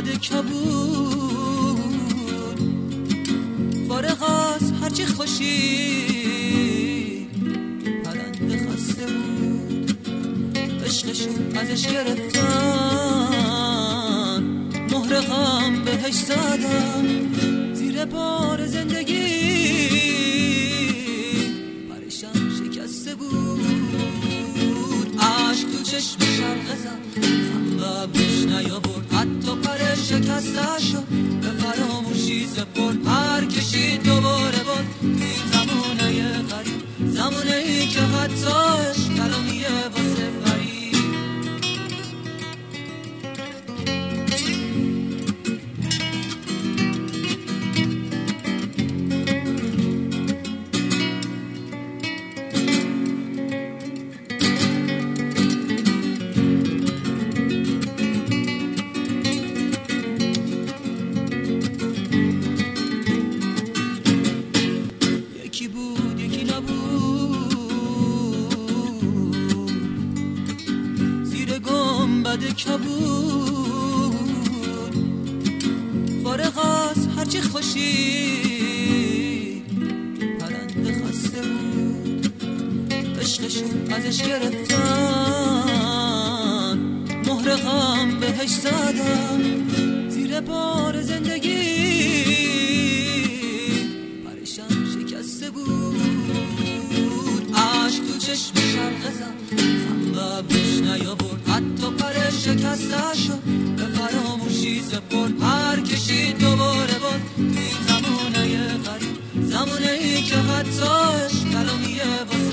گنبد کبود، فارغ از هرچی خوشی پرنده خسته بود. عشقشون ازش گرفتن، مهر غم بهش زدن، زیر بار زندگی پریشان شکسته بود. عشق تو چشمشم غزم خنبش نیاورد، حتی پر شکسته شد به فراموشی سپرد. هر کشید دوباره بود این زمانه غریب، زمانه ای که حتی عشق کلامیه واسه فرید. کبود، فارغ از هرچی خوشی پرنده خسته بود. عشقشون ازش گرفتن، مهر غم بهش زدن، زیر بار زندگی پریشان شکسته بود. عشق تو چشمشم غزم خنبش نیاورد، حتی پر شکسته شد به فراموشی سپرد. هر کشید دوباره بود این زمانه غریب، زمانه ای که حتی عشق کلامیه واسه